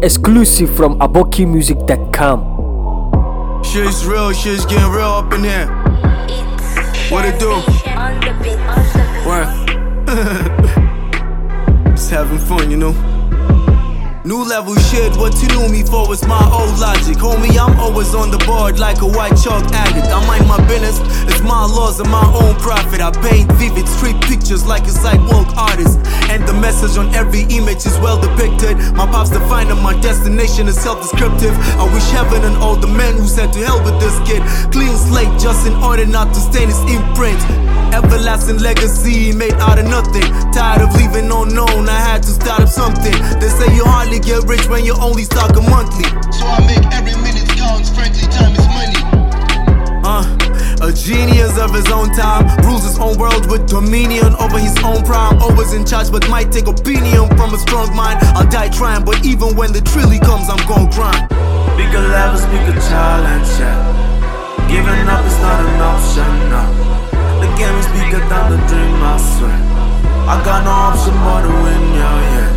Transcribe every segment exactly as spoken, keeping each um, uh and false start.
Exclusive from aboki music dot com. Shit's real, shit's getting real up in here. What it do? What? Just having fun, you know. New level shit, what you knew me for was my old logic. Homie, I'm always on the board like a white chalk addict. I mind my business, it's my laws and my own profit. I paint vivid street pictures like a sidewalk artist. And the message on every image is well depicted. My pops define and my destination is self-descriptive. I wish heaven and all the men who said to hell with this kid. Clean slate just in order not to stain his imprint. Everlasting legacy made out of nothing. Tired of leaving unknown, I had to start up something. They say you hardly get rich when you only stock a monthly. So I make every minute count, friendly time is money. Uh, a genius of his own time, rules his own world with dominion over his own prime. Always in charge but might take opinion from a strong mind. I'll die trying, but even when the trilly comes, I'm gon' grind. Bigger levels, bigger challenge, yeah. Giving up is not an option, no. The game is bigger than the dream, I swear. I got no option but to win, yeah, yeah.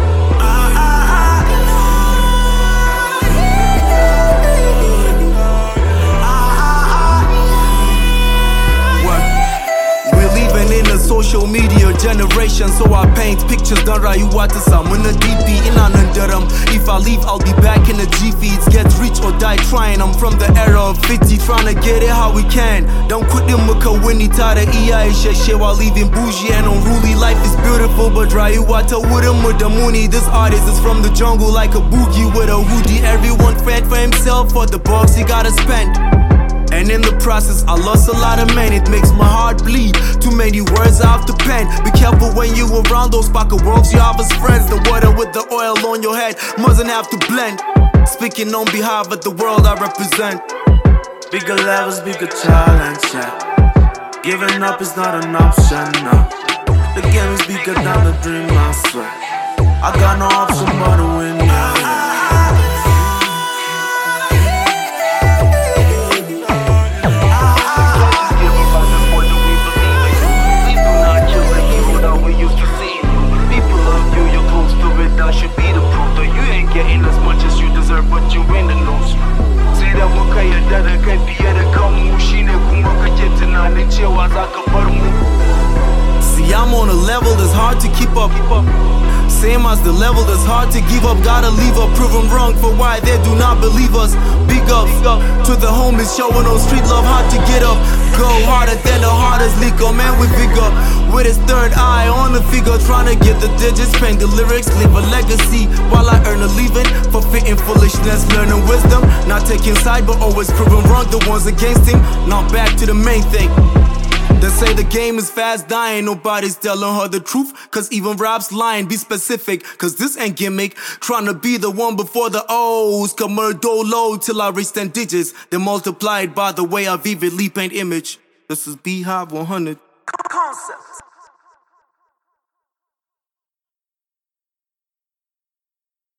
In a social media generation, so I paint pictures done right. You watch the I'm in the D P in Anandaram. If I leave, I'll be back in the G feeds. Get rich or die trying. I'm from the era of fifty, trying to get it how we can. Don't quit them Winnie Tada E I shit while leaving bougie and unruly. Life is beautiful, but dry you water with him with the mooney. This artist is from the jungle like a boogie with a woody. Everyone fed for himself for the bucks he gotta spend. And in the process, I lost a lot of men. It makes my heart bleed. Too many words I have to pen. Be careful when you around those pocket worlds you have as friends. The water with the oil on your head mustn't have to blend. Speaking on behalf of the world I represent. Bigger levels, bigger challenge, yeah. Giving up is not an option, no. The game is bigger than the dream, I swear. I got no option but to win, yeah, yeah. See, I'm on a level that's hard to keep up. Same as the level that's hard to give up. Gotta leave up, prove them wrong for why they do not believe us. Big up to the homies showing on street love, hard to get up. Go harder than the hardest liquor, man with vigor. With his third eye on the figure, trying to get the digits, paint the lyrics, leave a legacy while I earn a living. For fitting foolishness, learning wisdom, not taking side but always proving wrong the ones against him. Now back to the main thing. They say the game is fast dying, nobody's telling her the truth. Cause even rap's lying, be specific, cause this ain't gimmick. Trying to be the one before the O's. Come do low till I reach ten digits. Then multiplied by the way I vividly paint image. This is Beehive one hundred Concepts.